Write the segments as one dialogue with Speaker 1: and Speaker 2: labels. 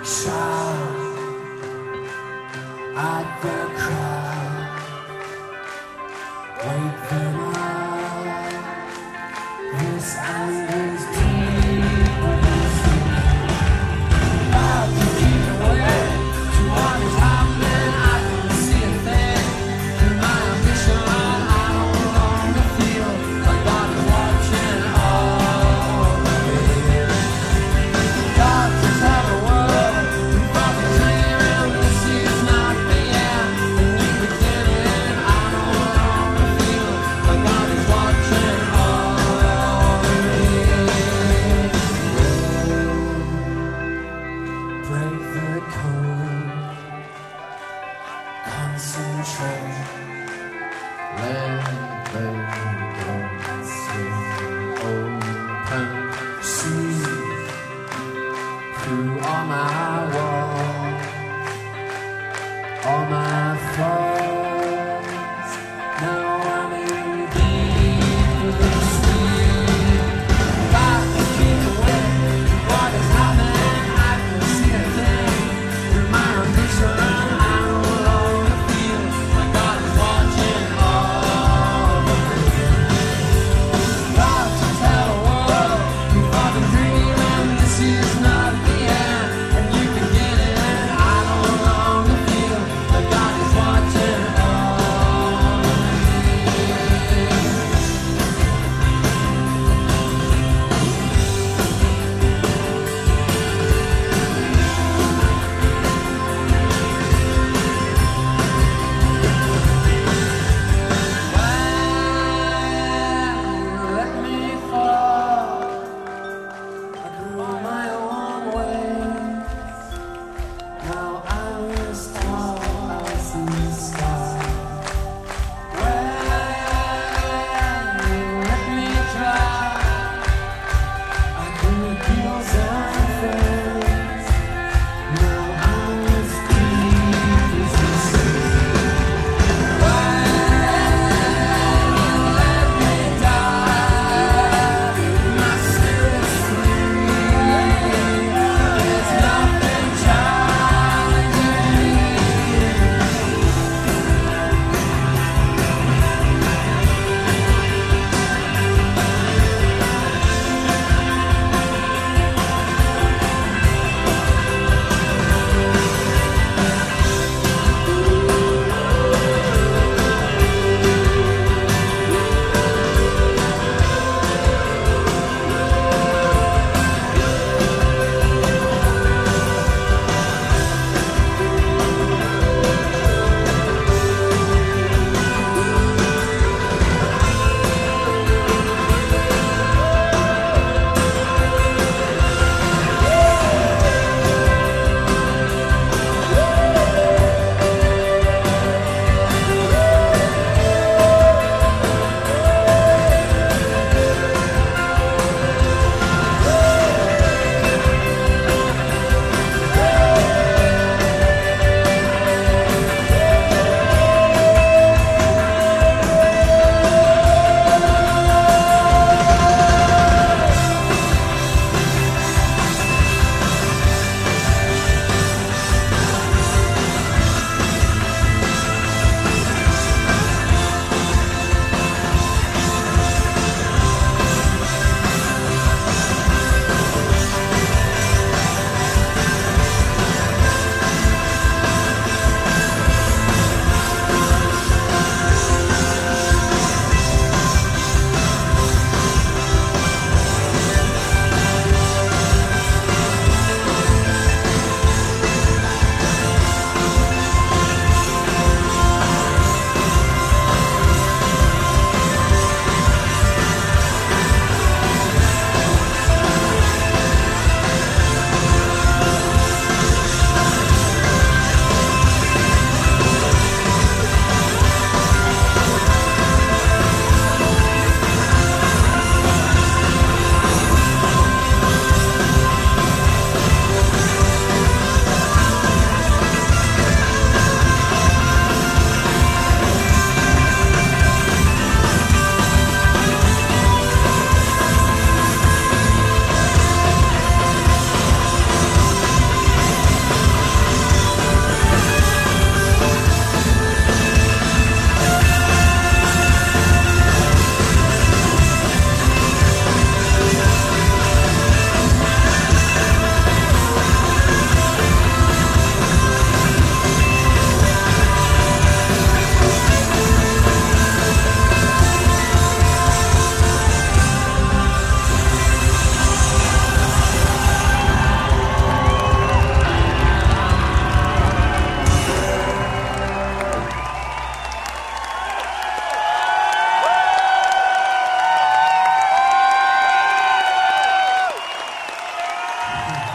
Speaker 1: Shout at the crowd, wake them up. This anger's deep within. About to keep away to what is happening. I don't see a thing. In my ambition, I no longer feel like God is watching all of me. God to tell the world, you fucking dreaming. This is not the end. In the beginning, I no longer feel like God is watching all of me. Break the code, concentrate, let the doors open, see through all my walls, all my flaws. Now I'm in deep sleep. Got to keep away what is happening. I can see a thing in my ambition. I no longer feel like God is watching all of me. Got to tell the world you fucking dreaming. This is not the end, and you can get it. I no longer feel like God is watching.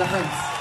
Speaker 2: the Hunts.